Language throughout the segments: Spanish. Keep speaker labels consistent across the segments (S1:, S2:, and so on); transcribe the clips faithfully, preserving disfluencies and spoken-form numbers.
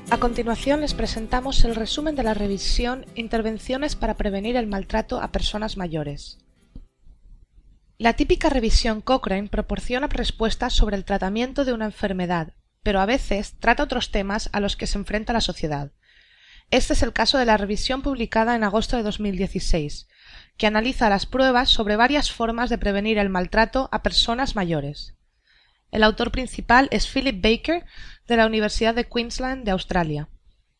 S1: A continuación les presentamos el resumen de la revisión Intervenciones para prevenir el maltrato a personas mayores. La típica revisión Cochrane proporciona respuestas sobre el tratamiento de una enfermedad, pero a veces trata otros temas a los que se enfrenta la sociedad. Este es el caso de la revisión publicada en agosto de dos mil dieciséis, que analiza las pruebas sobre varias formas de prevenir el maltrato a personas mayores. El autor principal es Philip Baker, de la Universidad de Queensland de Australia.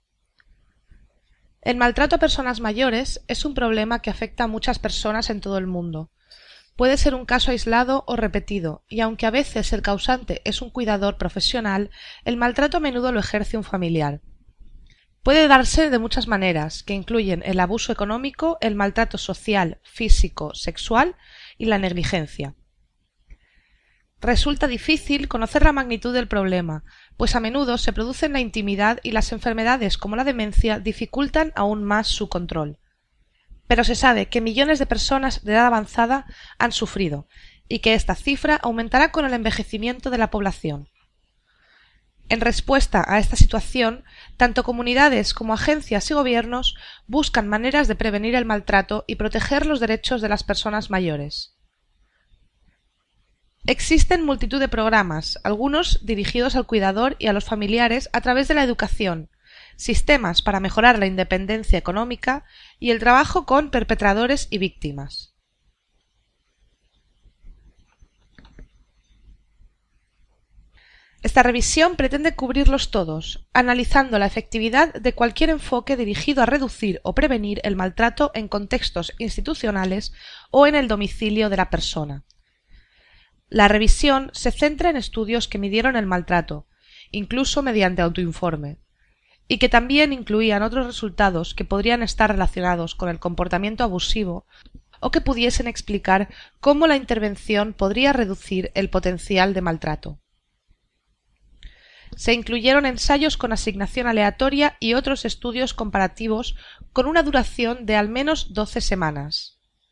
S1: El maltrato a personas mayores es un problema que afecta a muchas personas en todo el mundo. Puede ser un caso aislado o repetido, y aunque a veces el causante es un cuidador profesional, el maltrato a menudo lo ejerce un familiar. Puede darse de muchas maneras, que incluyen el abuso económico, el maltrato social, físico, sexual y la negligencia. Resulta difícil conocer la magnitud del problema, pues a menudo se produce en la intimidad y las enfermedades como la demencia dificultan aún más su control. Pero se sabe que millones de personas de edad avanzada han sufrido, y que esta cifra aumentará con el envejecimiento de la población. En respuesta a esta situación, tanto comunidades como agencias y gobiernos buscan maneras de prevenir el maltrato y proteger los derechos de las personas mayores. Existen multitud de programas, algunos dirigidos al cuidador y a los familiares a través de la educación, sistemas para mejorar la independencia económica y el trabajo con perpetradores y víctimas. Esta revisión pretende cubrirlos todos, analizando la efectividad de cualquier enfoque dirigido a reducir o prevenir el maltrato en contextos institucionales o en el domicilio de la persona. La revisión se centra en estudios que midieron el maltrato, incluso mediante autoinforme, y que también incluían otros resultados que podrían estar relacionados con el comportamiento abusivo o que pudiesen explicar cómo la intervención podría reducir el potencial de maltrato. Se incluyeron ensayos con asignación aleatoria y otros estudios comparativos con una duración de al menos doce semanas.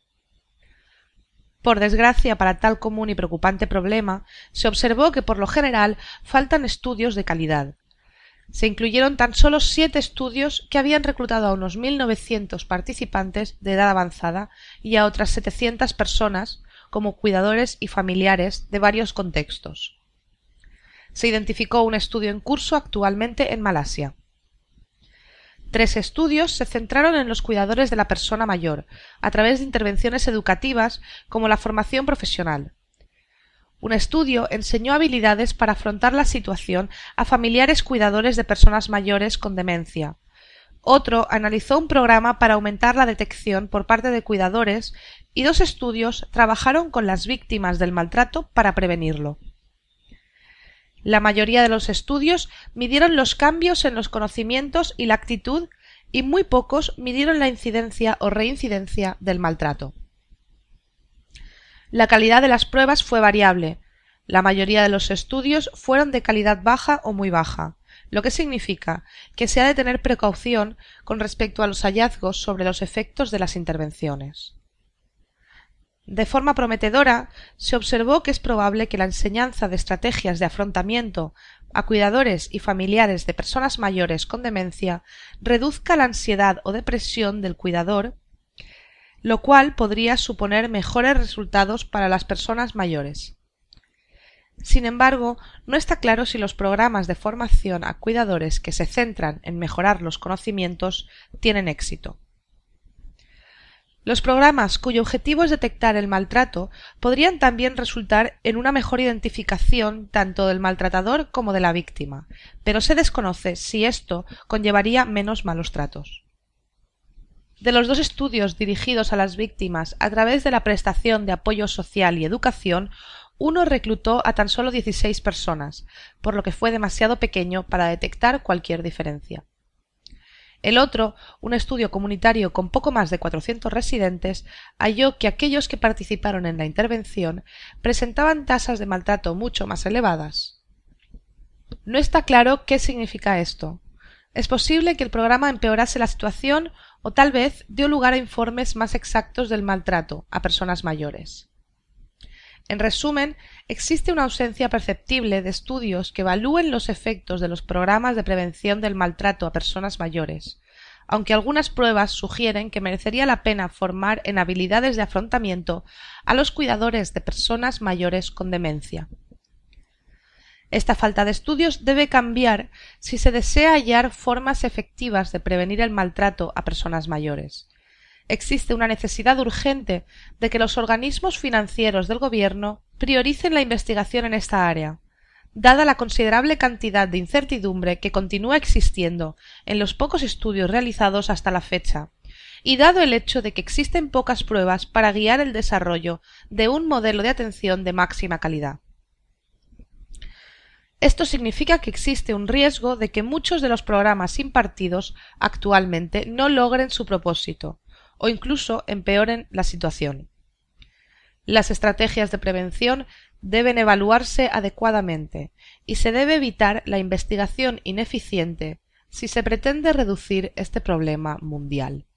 S1: Por desgracia para tal común y preocupante problema, se observó que por lo general faltan estudios de calidad. Se incluyeron tan solo siete estudios que habían reclutado a unos mil novecientos participantes de edad avanzada y a otras setecientas personas como cuidadores y familiares de varios contextos. Se identificó un estudio en curso actualmente en Malasia. Tres estudios se centraron en los cuidadores de la persona mayor, a través de intervenciones educativas como la formación profesional. Un estudio enseñó habilidades para afrontar la situación a familiares cuidadores de personas mayores con demencia. Otro analizó un programa para aumentar la detección por parte de cuidadores y dos estudios trabajaron con las víctimas del maltrato para prevenirlo. La mayoría de los estudios midieron los cambios en los conocimientos y la actitud y muy pocos midieron la incidencia o reincidencia del maltrato. La calidad de las pruebas fue variable. La mayoría de los estudios fueron de calidad baja o muy baja, lo que significa que se ha de tener precaución con respecto a los hallazgos sobre los efectos de las intervenciones. De forma prometedora, se observó que es probable que la enseñanza de estrategias de afrontamiento a cuidadores y familiares de personas mayores con demencia reduzca la ansiedad o depresión del cuidador, lo cual podría suponer mejores resultados para las personas mayores. Sin embargo, no está claro si los programas de formación a cuidadores que se centran en mejorar los conocimientos tienen éxito. Los programas cuyo objetivo es detectar el maltrato podrían también resultar en una mejor identificación tanto del maltratador como de la víctima, pero se desconoce si esto conllevaría menos malos tratos. De los dos estudios dirigidos a las víctimas a través de la prestación de apoyo social y educación, uno reclutó a tan solo dieciséis personas, por lo que fue demasiado pequeño para detectar cualquier diferencia. El otro, un estudio comunitario con poco más de cuatrocientos residentes, halló que aquellos que participaron en la intervención presentaban tasas de maltrato mucho más elevadas. No está claro qué significa esto. Es posible que el programa empeorase la situación o tal vez dio lugar a informes más exactos del maltrato a personas mayores. En resumen, existe una ausencia perceptible de estudios que evalúen los efectos de los programas de prevención del maltrato a personas mayores, aunque algunas pruebas sugieren que merecería la pena formar en habilidades de afrontamiento a los cuidadores de personas mayores con demencia. Esta falta de estudios debe cambiar si se desea hallar formas efectivas de prevenir el maltrato a personas mayores. Existe una necesidad urgente de que los organismos financieros del Gobierno prioricen la investigación en esta área, dada la considerable cantidad de incertidumbre que continúa existiendo en los pocos estudios realizados hasta la fecha, y dado el hecho de que existen pocas pruebas para guiar el desarrollo de un modelo de atención de máxima calidad. Esto significa que existe un riesgo de que muchos de los programas impartidos actualmente no logren su propósito, o incluso empeoren la situación. Las estrategias de prevención deben evaluarse adecuadamente y se debe evitar la investigación ineficiente si se pretende reducir este problema mundial.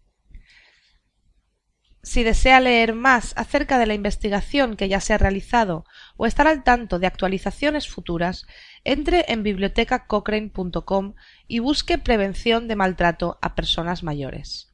S1: Si desea leer más acerca de la investigación que ya se ha realizado o estar al tanto de actualizaciones futuras, entre en biblioteca cochrane punto com y busque prevención de maltrato a personas mayores.